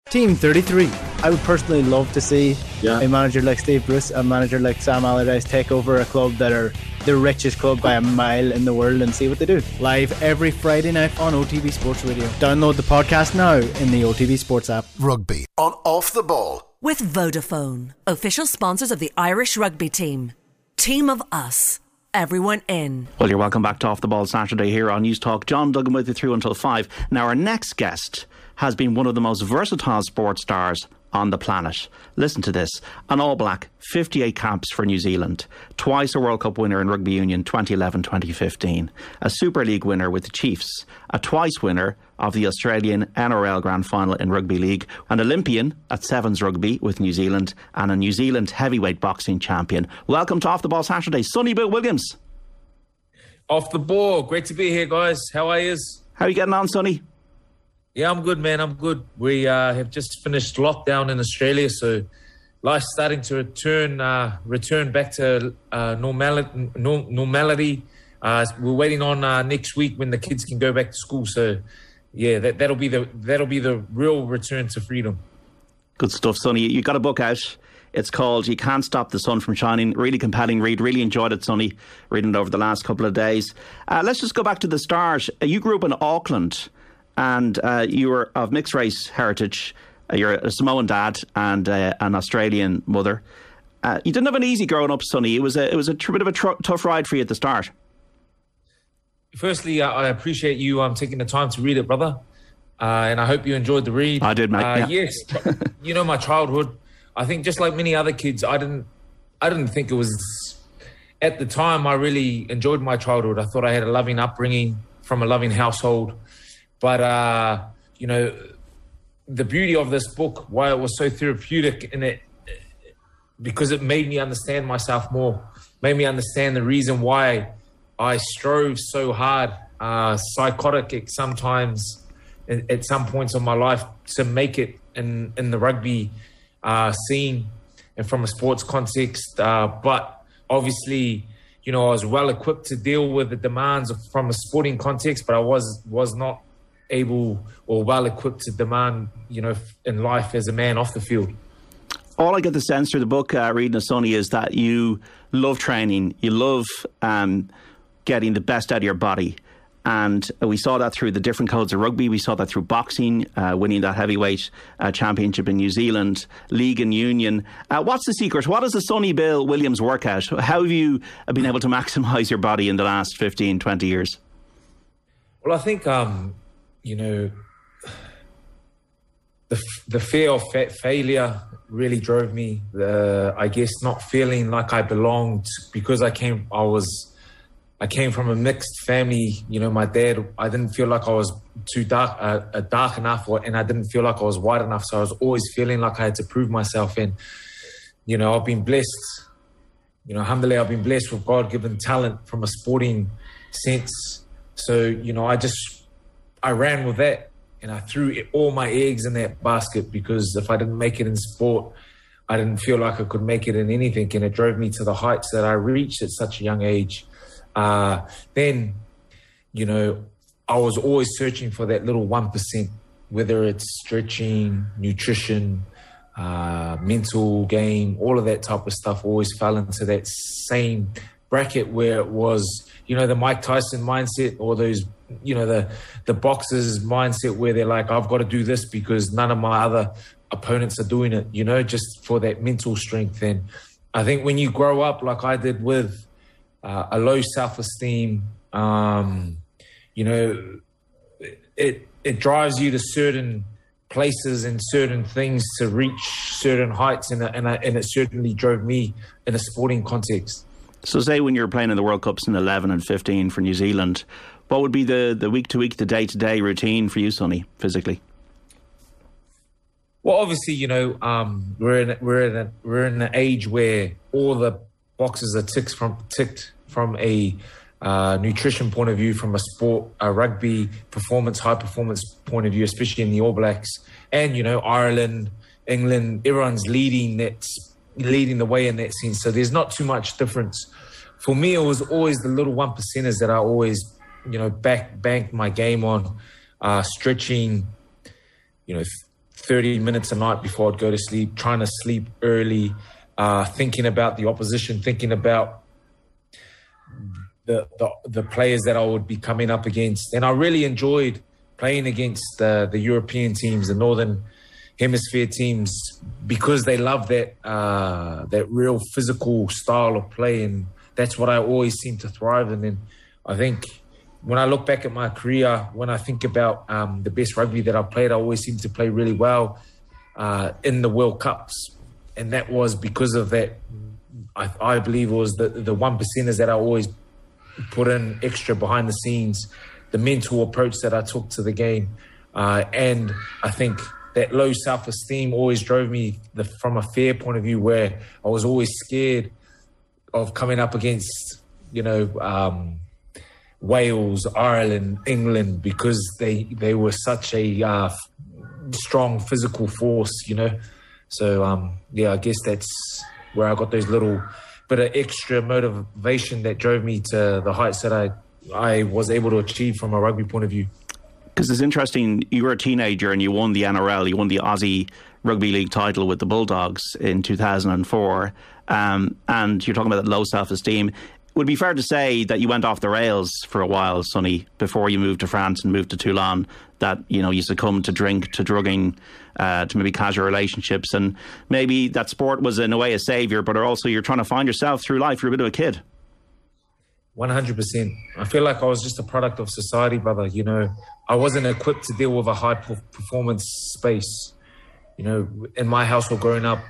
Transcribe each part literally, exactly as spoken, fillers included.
Team thirty-three. I would personally love to see yeah. a manager like Steve Bruce, a manager like Sam Allardyce take over a club that are the richest club by a mile in the world and see what they do. Live every Friday night on O T B Sports Radio. Download the podcast now in the O T B Sports app. Rugby on Off the Ball. With Vodafone, official sponsors of the Irish rugby team. Team of us. Everyone in. Well, you're welcome back to Off the Ball Saturday here on News Talk. John Duggan with you through until five. Now, our next guest has been one of the most versatile sports stars on the planet. Listen to this. An All Black, fifty-eight caps for New Zealand, twice a World Cup winner in Rugby Union twenty eleven twenty fifteen, a Super League winner with the Chiefs, a twice winner of the Australian N R L Grand Final in Rugby League, an Olympian at Sevens Rugby with New Zealand, and a New Zealand heavyweight boxing champion. Welcome to Off the Ball Saturday, Sonny Bill Williams. Off the ball. Great to be here, guys. How are you? How are you getting on, Sonny? Yeah, I'm good, man. I'm good. We uh, have just finished lockdown in Australia, so life's starting to return uh, return back to uh, normality. normality. Uh, we're waiting on uh, next week when the kids can go back to school. So, yeah, that that'll be the that'll be the real return to freedom. Good stuff, Sonny. You got a book out. It's called You Can't Stop the Sun from Shining. Really compelling read. Really enjoyed it, Sonny, reading it over the last couple of days. Uh, let's just go back to the start. Uh, you grew up in Auckland. And uh, you were of mixed race heritage. Uh, you're a Samoan dad and uh, an Australian mother. Uh, you didn't have an easy growing up, Sonny. It was a it was a tr- bit of a tr- tough ride for you at the start. Firstly, uh, I appreciate you um, taking the time to read it, brother. Uh, and I hope you enjoyed the read. I did, mate. Uh, yeah. Yes, you know my childhood. I think just like many other kids, I didn't I didn't think it was. At the time, I really enjoyed my childhood. I thought I had a loving upbringing from a loving household. But, uh, you know, the beauty of this book, why it was so therapeutic in it, because it made me understand myself more, made me understand the reason why I strove so hard, uh, psychotic sometimes at, at some points of my life to make it in, in the rugby uh, scene and from a sports context. Uh, but obviously, you know, I was well equipped to deal with the demands of, from a sporting context, but I was was not able or well equipped to demand, you know, in life as a man off the field. All I get the sense through the book, uh, reading of Sonny, is that you love training, you love um, getting the best out of your body. And we saw that through the different codes of rugby. We saw that through boxing, uh, winning that heavyweight uh, championship in New Zealand, league and union. Uh, what's the secret? What is the Sonny Bill Williams workout? How have you been able to maximise your body in the last fifteen, twenty years? Well, I think... Um, You know, the the fear of fa- failure really drove me. The I guess not feeling like I belonged because I came. I was, I came from a mixed family. You know, my dad. I didn't feel like I was too dark, uh, uh, dark enough, or, and I didn't feel like I was white enough. So I was always feeling like I had to prove myself. And you know, I've been blessed. You know, alhamdulillah, I've been blessed with God-given talent from a sporting sense. So you know, I just. I ran with that and I threw all my eggs in that basket because if I didn't make it in sport, I didn't feel like I could make it in anything. And it drove me to the heights that I reached at such a young age. Uh, then, you know, I was always searching for that little one percent, whether it's stretching, nutrition, uh, mental game, all of that type of stuff always fell into that same bracket where it was, you know, the Mike Tyson mindset or those, you know, the the boxers mindset where they're like, I've got to do this because none of my other opponents are doing it, you know, just for that mental strength. And I think when you grow up like I did with uh, a low self-esteem, um, you know, it it drives you to certain places and certain things to reach certain heights. And, and, and it certainly drove me in a sporting context. So say when you're playing in the World Cups in eleven and fifteen for New Zealand, what would be the, the week-to-week, the day-to-day routine for you, Sonny, physically? Well, obviously, you know, um, we're in we're in a, we're in an age where all the boxes are ticked from ticked from a uh, nutrition point of view, from a sport, a rugby performance, high performance point of view, especially in the All Blacks, and you know, Ireland, England, everyone's leading that leading the way in that sense. So there's not too much difference. For me, it was always the little one percenters that I always, you know, back banked my game on, uh, stretching, you know. thirty minutes a night before I'd go to sleep, trying to sleep early, uh, thinking about the opposition, thinking about the, the the players that I would be coming up against. And I really enjoyed playing against uh, the European teams, the Northern Hemisphere teams, because they love that uh, that real physical style of play, and that's what I always seem to thrive in. And I think when I look back at my career, when I think about um, the best rugby that I played, I always seem to play really well uh, in the World Cups. And that was because of that, I, I believe it was the, the one percenters that I always put in extra behind the scenes, the mental approach that I took to the game. Uh, and I think that low self-esteem always drove me the, from a fair point of view, where I was always scared of coming up against, you know, um, Wales, Ireland, England, because they they were such a uh, strong physical force, you know. So, um, yeah, I guess that's where I got those little bit of extra motivation that drove me to the heights that I, I was able to achieve from a rugby point of view. Because it's interesting, you were a teenager and you won the N R L, you won the Aussie Rugby League title with the Bulldogs in two thousand four, um, and you're talking about that low self-esteem. Would it be fair to say that you went off the rails for a while, Sonny, before you moved to France and moved to Toulon, that, you know, you succumbed to drink, to drugging, uh, to maybe casual relationships, and maybe that sport was in a way a saviour, but also you're trying to find yourself through life. You're a bit of a kid. one hundred percent. I feel like I was just a product of society, brother. You know, I wasn't equipped to deal with a high performance space. You know, in my household growing up,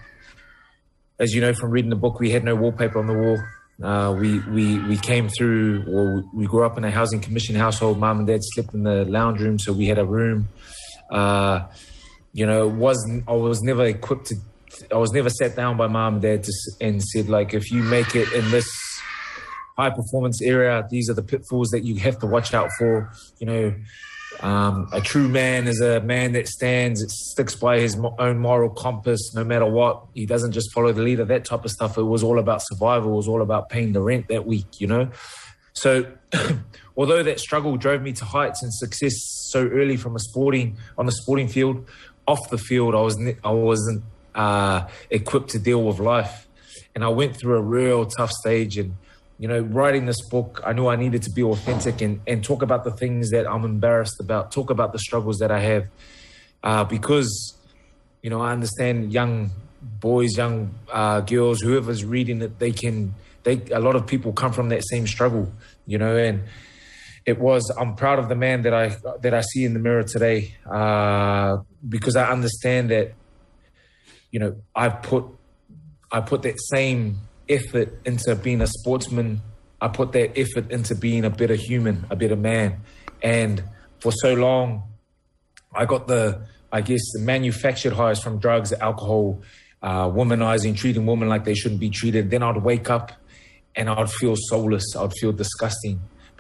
as you know from reading the book, we had no wallpaper on the wall. Uh, we, we, we came through, or we grew up in a housing commission household. Mom and dad slept in the lounge room, so we had a room. Uh, you know, it wasn't, I was never equipped to, I was never sat down by mom and dad to, and said, like, if you make it in this high performance area, these are the pitfalls that you have to watch out for. You know, um, a true man is a man that stands, it sticks by his own moral compass no matter what. He doesn't just follow the leader, that type of stuff. It was all about survival. It was all about paying the rent that week, you know. So although that struggle drove me to heights and success so early from a sporting, on the sporting field, off the field, I, was, I wasn't uh, equipped to deal with life. And I went through a real tough stage, and you know, writing this book, I knew I needed to be authentic and, and talk about the things that I'm embarrassed about, talk about the struggles that I have, uh, because, you know, I understand young boys, young uh, girls, whoever's reading it, they can, they, a lot of people come from that same struggle, you know, and it was, I'm proud of the man that I, that I see in the mirror today, uh, because I understand that, you know, I've put, I put that same effort into being a sportsman. I put that effort into being a better human, a better man. And for so long, I got the, I guess, the manufactured highs from drugs, alcohol, uh, womanizing, treating women like they shouldn't be treated. Then I'd wake up and I'd feel soulless. I'd feel disgusting.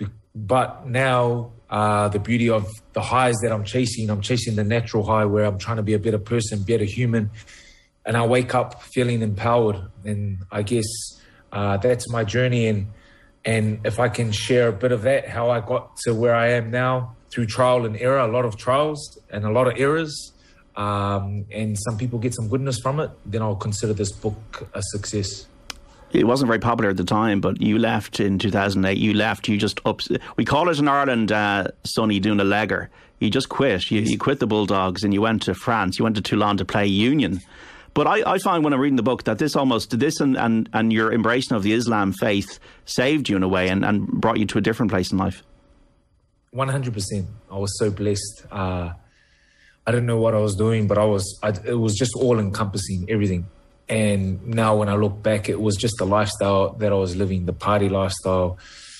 But now uh, the beauty of the highs that I'm chasing, I'm chasing the natural high where I'm trying to be a better person, better human. And I wake up feeling empowered, and I guess uh, that's my journey. And and if I can share a bit of that, how I got to where I am now through trial and error, a lot of trials and a lot of errors, um, and some people get some goodness from it, then I'll consider this book a success. It wasn't very popular at the time, but you left in two thousand eight. You left, you just up. We call it in Ireland, uh, Sonny, doing a legger. You just quit. You, you quit the Bulldogs and you went to France. You went to Toulon to play Union. But I, I find when I'm reading the book that this almost, this and, and, and your embracing of the Islam faith saved you in a way and, and brought you to a different place in life. one hundred percent. I was so blessed. Uh, I didn't know what I was doing, but I was, I, it was just all encompassing, everything. And now when I look back, it was just the lifestyle that I was living, the party lifestyle,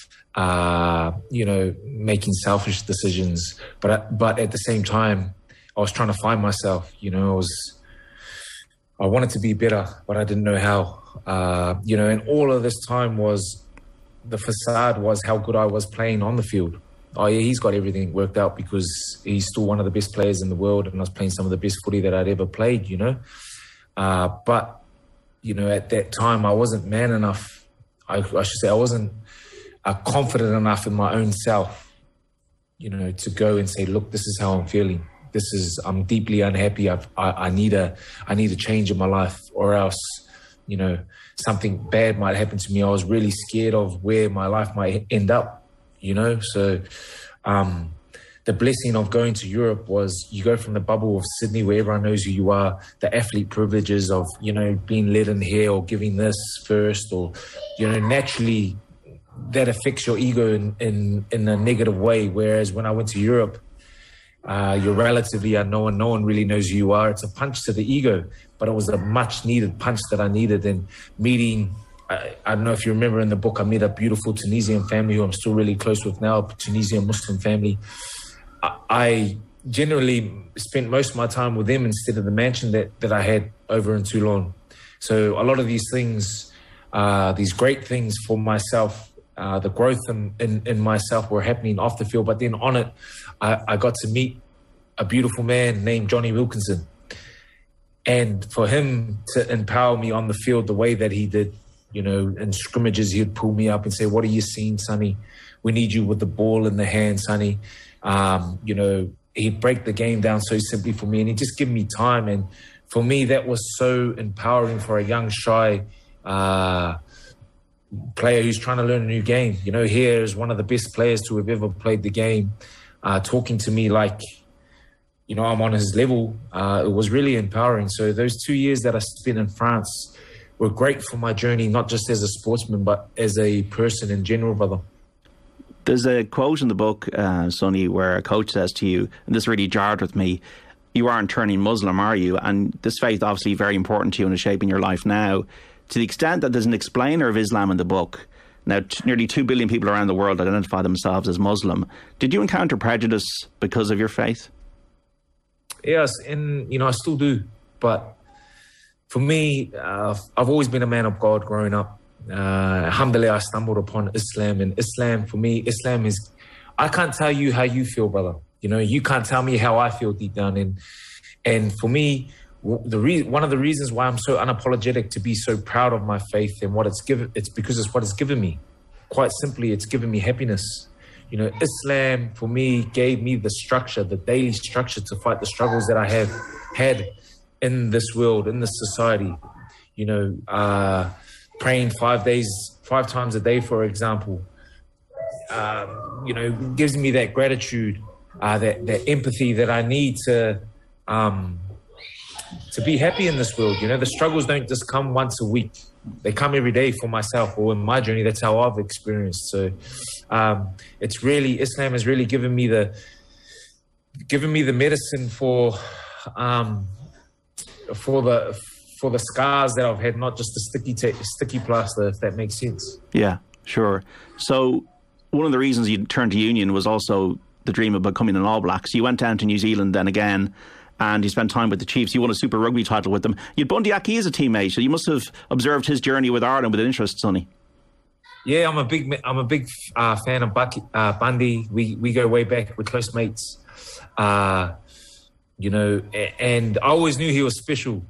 uh, you know, making selfish decisions. But, but at the same time, I was trying to find myself, you know, I was, I wanted to be better, but I didn't know how, uh, you know, and all of this time was, the facade was how good I was playing on the field. Oh yeah, he's got everything worked out because he's still one of the best players in the world, and I was playing some of the best footy that I'd ever played, you know. Uh, but, you know, at that time, I wasn't man enough. I, I should say I wasn't uh, confident enough in my own self, you know, to go and say, look, this is how I'm feeling. this is, I'm deeply unhappy. I've, I, I need a, I need a change in my life, or else, you know, something bad might happen to me. I was really scared of where my life might end up, you know. So um, the blessing of going to Europe was you go from the bubble of Sydney where everyone knows who you are, the athlete privileges of, you know, being led in here or giving this first, or, you know, naturally that affects your ego in, in, in a negative way. Whereas when I went to Europe, uh, you're relatively unknown. No one really knows who you are. It's a punch to the ego, but it was a much needed punch that I needed. And meeting, I, I don't know if you remember in the book, I met a beautiful Tunisian family who I'm still really close with now, a Tunisian Muslim family. I, I generally spent most of my time with them instead of the mansion that, that I had over in Toulon. So a lot of these things, uh, these great things for myself, Uh, the growth in, in, in myself were happening off the field. But then on it, I, I got to meet a beautiful man named Johnny Wilkinson. And for him to empower me on the field the way that he did, you know, in scrimmages, he'd pull me up and say, what are you seeing, Sonny? We need you with the ball in the hand, Sonny. Um, you know, he'd break the game down so simply for me, and he'd just give me time. And for me, that was so empowering for a young, shy uh player who's trying to learn a new game. You know, here is one of the best players to have ever played the game, uh, talking to me like, you know, I'm on his level. Uh, it was really empowering. So those two years that I spent in France were great for my journey, not just as a sportsman, but as a person in general, brother. There's a quote in the book, uh, Sonny, where a coach says to you, and this really jarred with me, you aren't turning Muslim, are you? And this faith obviously very important to you and is shaping your life now. To the extent that there's an explainer of Islam in the book, now t- nearly two billion people around the world identify themselves as Muslim. Did you encounter prejudice because of your faith? Yes, and, you know, I still do. But for me, uh, I've always been a man of God growing up. Uh, alhamdulillah, I stumbled upon Islam. And Islam, for me, Islam is... I can't tell you how you feel, brother. You know, you can't tell me how I feel deep down. And, and for me... The re- one of the reasons why I'm so unapologetic to be so proud of my faith and what it's given, it's because it's what it's given me. Quite simply, it's given me happiness. You know, Islam for me gave me the structure, the daily structure to fight the struggles that I have had in this world, in this society. You know, uh, praying five days, five times a day, for example, um, you know, gives me that gratitude, uh, that, that empathy that I need to, um, to be happy in this world. You know, the struggles don't just come once a week. They come every day for myself, or in my journey, that's how I've experienced. So um, it's really, Islam has really given me the, given me the medicine for, um, for the, for the scars that I've had, not just the sticky, ta- sticky plaster, if that makes sense. Yeah, sure. So one of the reasons you turned to Union was also the dream of becoming an All Black. So you went down to New Zealand then again, and you spent time with the Chiefs. You won a Super Rugby title with them. You had Bundy Aki as a teammate, so you must have observed his journey with Ireland with interest, Sonny. Yeah, I'm a big, I'm a big uh, fan of Bucky, uh, Bundy. We we go way back. We're close mates. Uh, you know, and I always knew he was special.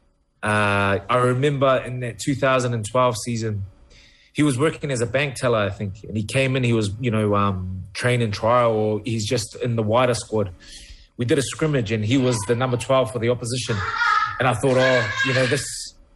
Uh, I remember in that two thousand twelve season, he was working as a bank teller, I think, and he came in. He was, you know, um, training trial, or he's just in the wider squad. We did a scrimmage and he was the number twelve for the opposition. And I thought, oh, you know, this,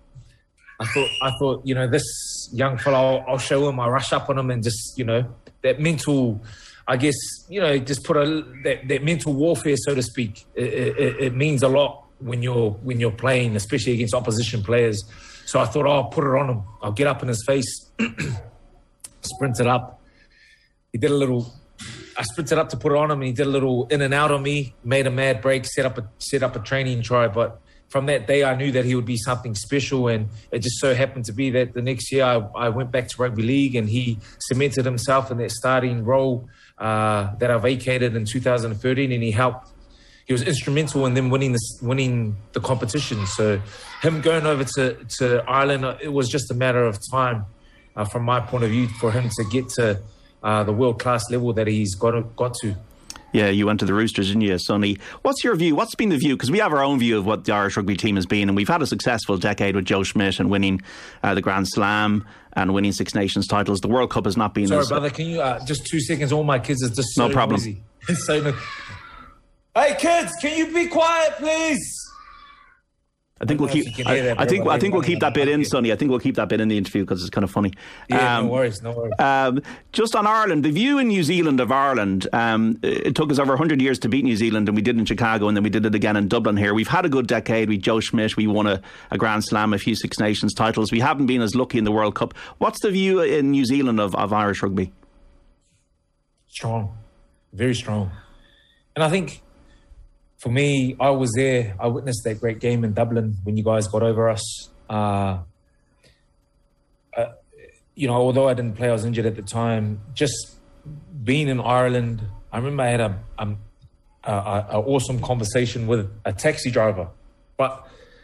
I thought, I thought, you know, this young fellow, I'll, I'll show him, I'll rush up on him and just, you know, that mental, I guess, you know, just put a, that, that mental warfare, so to speak. It, it, it means a lot when you're, when you're playing, especially against opposition players. So I thought, oh, I'll put it on him. I'll get up in his face, sprint it up. He did a little, I sprinted up to put it on him, and he did a little in and out on me, made a mad break, set up a set up a training try. But from that day, I knew that he would be something special, and it just so happened to be that the next year I, I went back to rugby league, and he cemented himself in that starting role uh, that I vacated in two thousand thirteen, and he helped. He was instrumental in them winning the winning the competition. So him going over to to Ireland, it was just a matter of time, uh, from my point of view, for him to get to Uh, the world-class level that he's got to, got to. Yeah, you went to the Roosters, didn't you, Sonny? What's your view? What's been the view? Because we have our own view of what the Irish rugby team has been, and we've had a successful decade with Joe Schmidt and winning uh, the Grand Slam and winning Six Nations titles. The World Cup has not been... Sorry, as, brother, can you... Uh, just two seconds, all my kids are just so no problem. noisy. so no- Hey, kids, can you be quiet, please? I think we'll keep. I, that, I think. I think we'll keep that bit in, Sonny. I think we'll keep that bit in the interview because it's kind of funny. Yeah, um, no worries, no worries. Um, just on Ireland, the view in New Zealand of Ireland. Um, it took us over one hundred years to beat New Zealand, and we did in Chicago, and then we did it again in Dublin. Here, we've had a good decade. With Joe Schmidt, we won a, a Grand Slam, a few Six Nations titles. We haven't been as lucky in the World Cup. What's the view in New Zealand of, of Irish rugby? Strong, very strong, and I think. For me, I was there. I witnessed that great game in Dublin when you guys got over us. Uh, uh, you know, although I didn't play, I was injured at the time. Just being in Ireland, I remember I had a, a, a, a awesome conversation with a taxi driver. But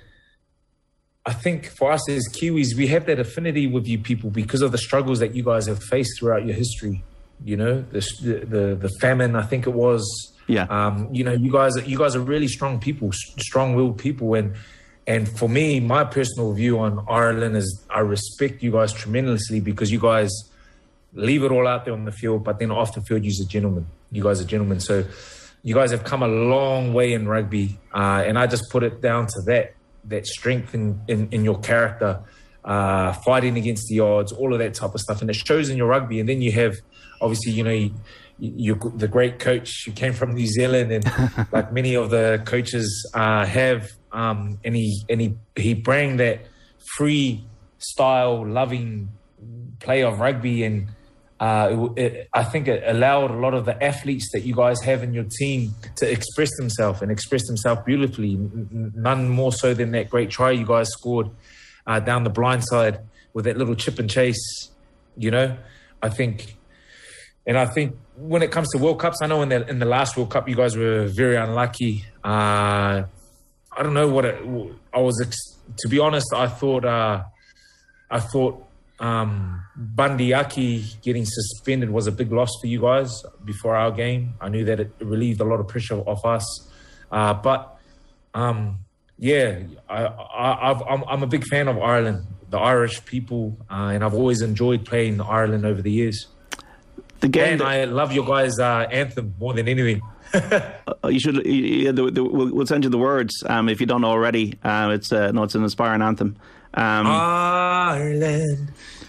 I think for us as Kiwis, we have that affinity with you people because of the struggles that you guys have faced throughout your history. You know, the the, the famine, I think it was. Yeah. Um, you know, you guys, you guys are really strong people, strong-willed people, and and for me, my personal view on Ireland is I respect you guys tremendously because you guys leave it all out there on the field, but then off the field, you're a gentleman. You guys are gentlemen, so you guys have come a long way in rugby, uh, and I just put it down to that that strength in in, in your character, uh, fighting against the odds, all of that type of stuff, and it shows in your rugby. And then you have, obviously, you know. You, You're the great coach. You came from New Zealand, and like many of the coaches uh, have, um, and he and he, he bring that free style, loving play of rugby, and uh, it, it, I think it allowed a lot of the athletes that you guys have in your team to express themselves and express themselves beautifully. None more so than that great try you guys scored uh, down the blind side with that little chip and chase. You know, I think, and I think. When it comes to World Cups, I know in the in the last World Cup you guys were very unlucky. Uh, I don't know what it, I was. To be honest, I thought uh, I thought um, Bundee Aki getting suspended was a big loss for you guys before our game. I knew that it relieved a lot of pressure off us, uh, but um, yeah, I, I, I've, I'm, I'm a big fan of Ireland, the Irish people, uh, and I've always enjoyed playing Ireland over the years. The game and that, I love your guys' uh, anthem more than anything. uh, you should. You, the, the, we'll, we'll send you the words um, if you don't know already. Uh, it's uh, no, it's an inspiring anthem. Um, Ireland.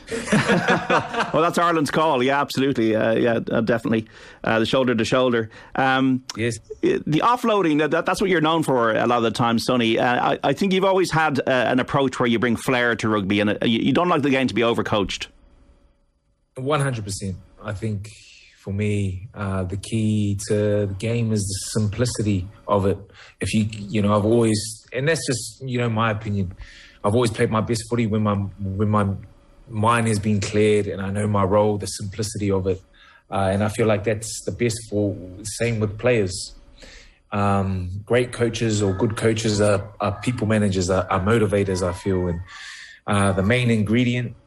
Well, that's Ireland's call. Yeah, absolutely. Uh, yeah, uh, definitely. Uh, the shoulder to shoulder. Um, yes. The offloading. That, that's what you're known for a lot of the time, Sonny. Uh, I, I think you've always had uh, an approach where you bring flair to rugby, and uh, you, you don't like the game to be overcoached. One hundred percent. I think for me, uh, the key to the game is the simplicity of it. If you, you know, I've always, and that's just, you know, my opinion. I've always played my best footy when my when my mind has been cleared and I know my role, the simplicity of it, uh, and I feel like that's the best for. Same with players. Um, great coaches or good coaches are, are people managers, are, are motivators. I feel, and uh, the main ingredient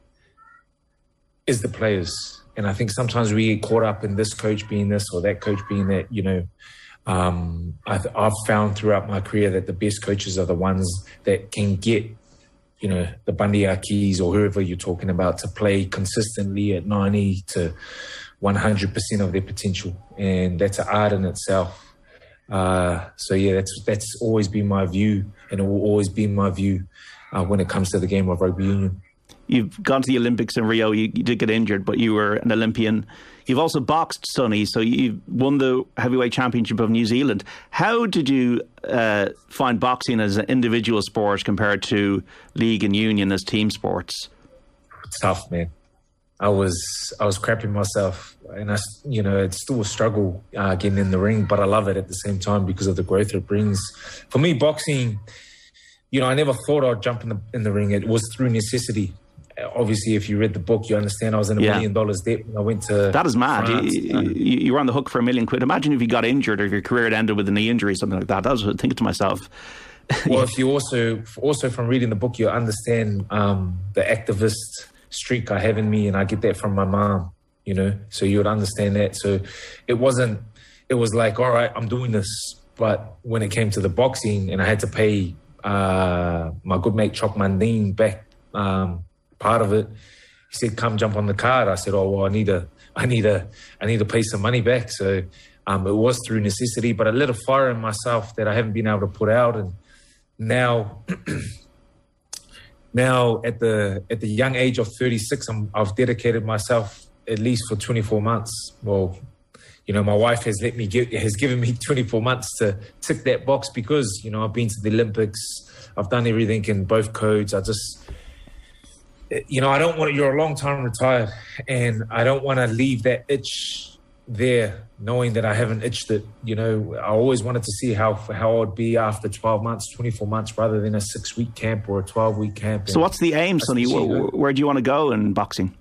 is the players. And I think sometimes we get caught up in this coach being this or that coach being that, you know. Um, I've, I've found throughout my career that the best coaches are the ones that can get, you know, the Bundee Akis or whoever you're talking about to play consistently at ninety to one hundred percent of their potential. And that's an art in itself. Uh, so, yeah, that's that's always been my view, and it will always be my view uh, when it comes to the game of rugby union. You've gone to the Olympics in Rio. You, you did get injured, but you were an Olympian. You've also boxed, Sonny, so you won the heavyweight championship of New Zealand. How did you uh, find boxing as an individual sport compared to league and union as team sports? Tough, man. I was I was crapping myself, and I, you know, it's still a struggle uh, getting in the ring, but I love it at the same time because of the growth it brings. For me, boxing, you know, I never thought I'd jump in the in the ring. It was through necessity. Obviously, if you read the book, you understand I was in a yeah. million dollars debt when I went to That is mad. France. You, you, you were on the hook for a million quid. Imagine if you got injured or if your career had ended with a knee injury or something like that. That was what I was thinking to myself. Well, if you also, also from reading the book, you understand um, the activist streak I have in me, and I get that from my mom, you know, so you would understand that. So it wasn't, it was like, all right, I'm doing this. But when it came to the boxing and I had to pay uh, my good mate Choc Mundine back, um, part of it, he said, come jump on the card. I said, oh, well, I need a, I need a, I need to pay some money back. So Um, it was through necessity, but it lit a fire in myself that I haven't been able to put out. And now, now at the at the young age of thirty-six, I'm, I've dedicated myself at least for twenty-four months. Well, you know, my wife has let me get, has given me twenty-four months to tick that box because, you know, I've been to the Olympics. I've done everything in both codes. I just, you know, I don't want, you're a long time retired, and I don't want to leave that itch there knowing that I haven't itched it. You know, I always wanted to see how how I would be after twelve months, twenty-four months, rather than a six-week camp or a twelve-week camp. So what's the aim, Sonny? Where, where do you want to go in boxing?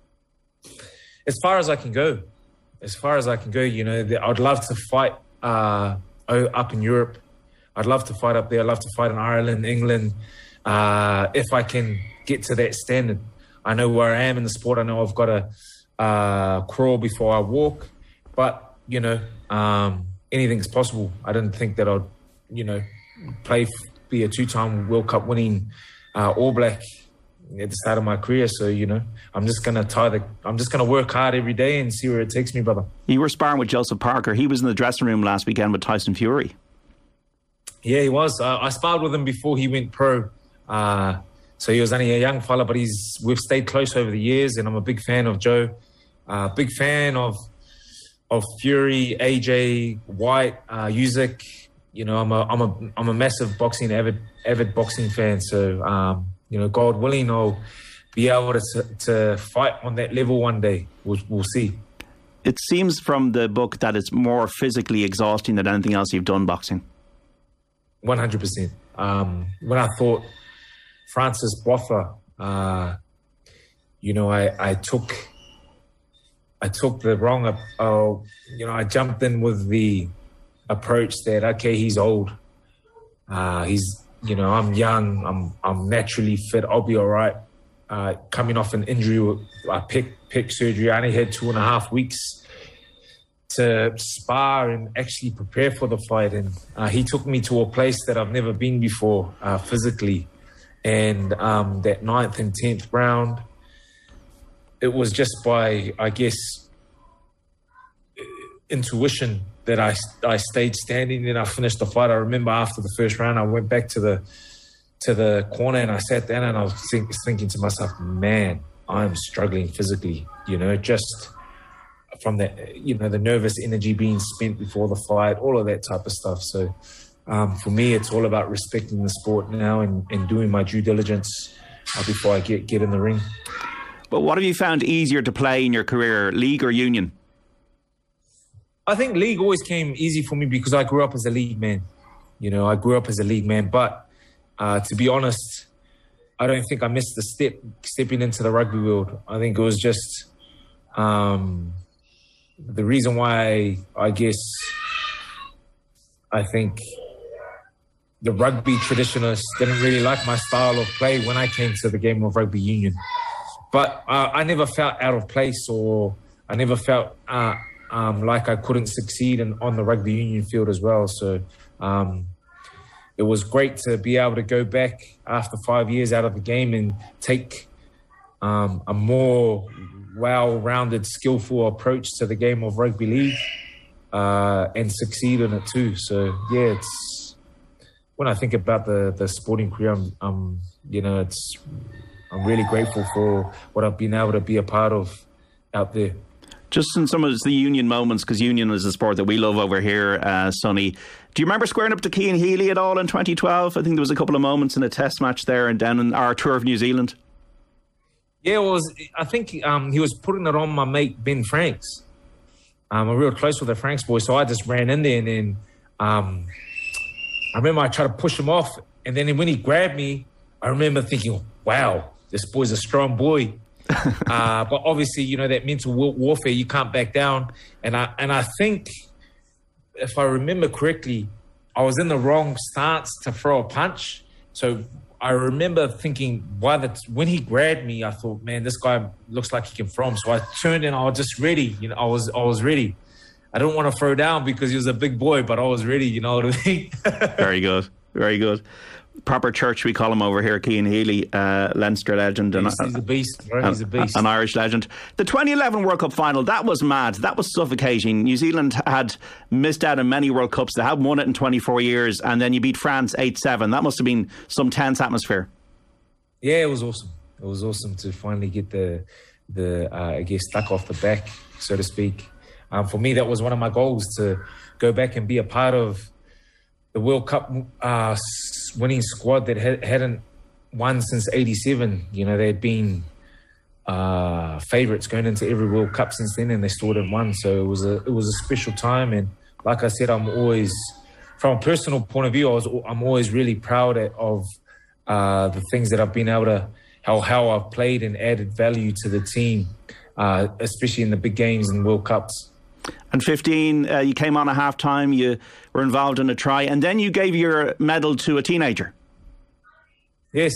As far as I can go. As far as I can go, you know, I'd love to fight uh, up in Europe. I'd love to fight up there. I'd love to fight in Ireland, England, uh, if I can get to that standard. I know where I am in the sport. I know I've got to uh, crawl before I walk. But, you know, um, anything's possible. I didn't think that I'd, you know, play, be a two-time World Cup winning uh, All Black at the start of my career. So, you know, I'm just going to tie the, I'm just going to work hard every day and see where it takes me, brother. You were sparring with Joseph Parker. He was in the dressing room last weekend with Tyson Fury. Yeah, he was. Uh, I sparred with him before he went pro. Uh, so he was only a young fella, but he's, we've stayed close over the years, and I'm a big fan of Joe. Uh, big fan of, of Fury, A J, White, uh, Usyk. You know, I'm a, I'm a, I'm a massive boxing, avid, avid boxing fan. So, um, you know, God willing, I'll be able to to fight on that level one day. We'll, we'll see. It seems from the book that it's more physically exhausting than anything else you've done boxing. one hundred percent. Um, when I thought Francis Botha, uh, you know, I, I took I took the wrong, uh, you know, I jumped in with the approach that, okay, he's old. Uh, he's, you know, I'm young. I'm I'm naturally fit. I'll be all right. Uh, coming off an injury, I picked pick surgery. I only had two and a half weeks to spar and actually prepare for the fight. And uh, he took me to a place that I've never been before uh, physically. And um, that ninth and tenth round, it was just by, I guess, intuition that I, I stayed standing and I finished the fight. I remember after the first round, I went back to the to the corner and I sat down and I was think, thinking to myself, man, I'm struggling physically, you know, just from that, you know, the nervous energy being spent before the fight, all of that type of stuff. So um, for me, it's all about respecting the sport now and, and doing my due diligence uh, before I get, get in the ring. But what have you found easier to play in your career, league or union? I think league always came easy for me because I grew up as a league man. You know, I grew up as a league man. But uh, to be honest, I don't think I missed the step stepping into the rugby world. I think it was just um, the reason why, I guess, I think the rugby traditionalists didn't really like my style of play when I came to the game of rugby union. But uh, I never felt out of place, or I never felt uh, um, like I couldn't succeed in, on the rugby union field as well. So um, it was great to be able to go back after five years out of the game and take um, a more well-rounded, skillful approach to the game of rugby league uh, and succeed in it too. So yeah, it's when I think about the the sporting career, I'm, I'm you know, it's. I'm really grateful for what I've been able to be a part of out there. Just in some of the union moments, because union is a sport that we love over here, uh, Sonny. Do you remember squaring up to Cian Healy at all in twenty twelve? I think there was a couple of moments in a test match there and down in our tour of New Zealand. Yeah, it was. I think um, he was putting it on my mate Ben Franks. Um, I'm real close with the Franks boys, so I just ran in there and then um, I remember I tried to push him off, and then when he grabbed me, I remember thinking, wow, this boy's a strong boy. uh, but obviously, you know, that mental warfare, you can't back down. And I and I think, if I remember correctly, I was in the wrong stance to throw a punch. So I remember thinking, why the, when he grabbed me, I thought, man, this guy looks like he can throw him. So I turned and I was just ready. You know, I was I was ready. I don't want to throw down because he was a big boy, but I was ready, you know what I mean? Very good. Very good. proper church, we call him over here, Cian Healy, uh, Leinster legend. He's, and, he's a beast, bro. He's a beast. An Irish legend. The twenty eleven World Cup final, that was mad. That was suffocating. New Zealand had missed out on many World Cups. They hadn't won it in twenty-four years, and then you beat France eight seven. That must have been some tense atmosphere. Yeah, it was awesome. It was awesome to finally get the, the uh, I guess, stuck off the back, so to speak. Um, for me, that was one of my goals, to go back and be a part of the World Cup uh, winning squad that ha- hadn't won since eighty-seven. You know, they'd been uh, favourites going into every World Cup since then, and they still hadn't won. So it was a it was a special time. And like I said, I'm always, from a personal point of view, I was I'm always really proud of uh, the things that I've been able to, how how I've played and added value to the team, uh, especially in the big games and World Cups. And fifteen, uh, you came on at half time, you were involved in a try, and then you gave your medal to a teenager. Yes.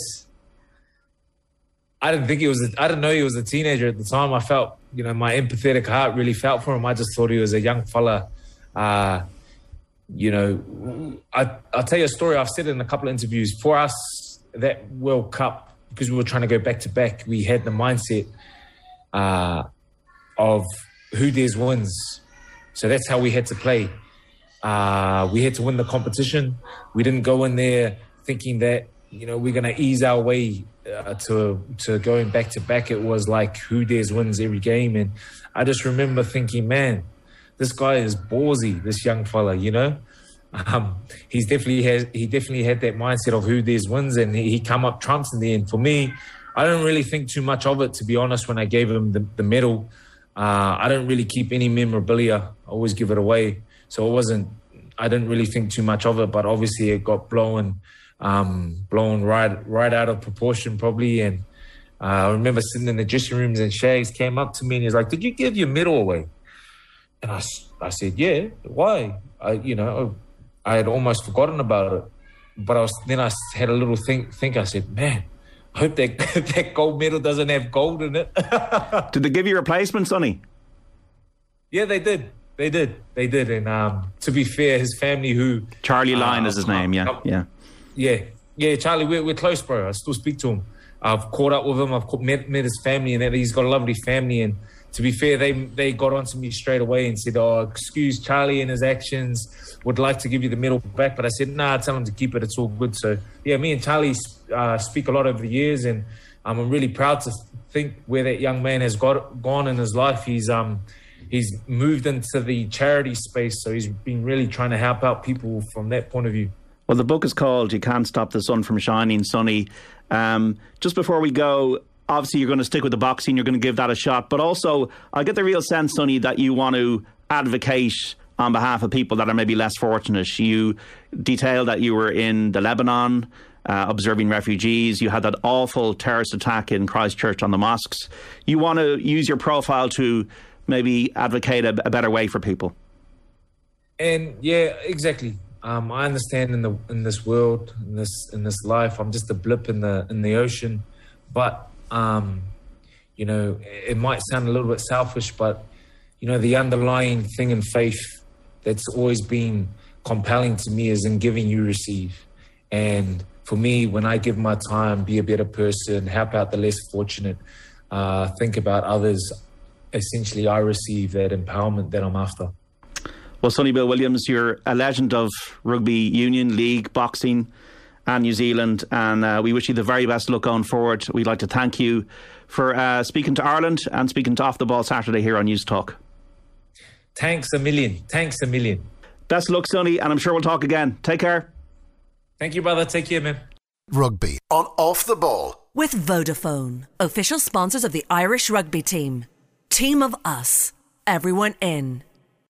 I didn't think he was, a, I didn't know he was a teenager at the time. I felt, you know, my empathetic heart really felt for him. I just thought he was a young fella. Uh, you know, I, I'll tell you a story. I've said it in a couple of interviews. For us, that World Cup, because we were trying to go back to back, we had the mindset uh, of who dares wins. So that's how we had to play. Uh, we had to win the competition. We didn't go in there thinking that, you know, we're going to ease our way uh, to to going back to back. It was like who dares wins every game. And I just remember thinking, man, this guy is ballsy, this young fella, you know. Um, he's definitely has he definitely had that mindset of who dares wins, and he, he come up trumps in the end. For me, I don't really think too much of it, to be honest, when I gave him the, the medal. Uh, I don't really keep any memorabilia. I always give it away. So it wasn't, I didn't really think too much of it, but obviously it got blown, um, blown right, right out of proportion probably. And uh, I remember sitting in the dressing rooms and Shags came up to me and he's like, "Did you give your medal away?" And I, I said, "Yeah, why?" I, you know, I had almost forgotten about it. But I was, then I had a little think, think I said, man, I hope that that gold medal doesn't have gold in it. Did they give you a replacement, Sonny? Yeah, they did. They did. They did. And um, to be fair, his family who... Charlie Lyon uh, is his name, yeah. Uh, yeah. Yeah. Yeah, Charlie, we're, we're close, bro. I still speak to him. I've caught up with him. I've met, met his family, and he's got a lovely family. And to be fair, they they got onto me straight away and said, "Oh, excuse Charlie and his actions. Would like to give you the medal back." But I said, "Nah, tell him to keep it. It's all good." So, yeah, me and Charlie uh, speak a lot over the years, and um, I'm really proud to think where that young man has got gone in his life. He's um he's moved into the charity space, so he's been really trying to help out people from that point of view. Well, the book is called "You Can't Stop the Sun from Shining," Sonny. Um, just before we go, obviously you're going to stick with the boxing, you're going to give that a shot, but also I get the real sense, Sonny, that you want to advocate on behalf of people that are maybe less fortunate. You detailed that you were in the Lebanon uh, observing refugees. You had that awful terrorist attack in Christchurch on the mosques. You want to use your profile to maybe advocate a, a better way for people. And yeah, exactly. Um, I understand in the in this world, in this in this life, I'm just a blip in the in the ocean. But um, you know, it might sound a little bit selfish, but you know, the underlying thing in faith that's always been compelling to me is in giving you receive. And for me, when I give my time, be a better person, help out the less fortunate, uh, think about others, essentially I receive that empowerment that I'm after. Well, Sonny Bill Williams, you're a legend of rugby union, league, boxing and New Zealand, and uh, we wish you the very best luck going forward. We'd like to thank you for uh, speaking to Ireland and speaking to Off the Ball Saturday here on News Talk. Thanks a million. Thanks a million. Best of luck, Sonny, and I'm sure we'll talk again. Take care. Thank you, brother. Take care, man. Rugby on Off the Ball. With Vodafone, official sponsors of the Irish rugby team. Team of us. Everyone in.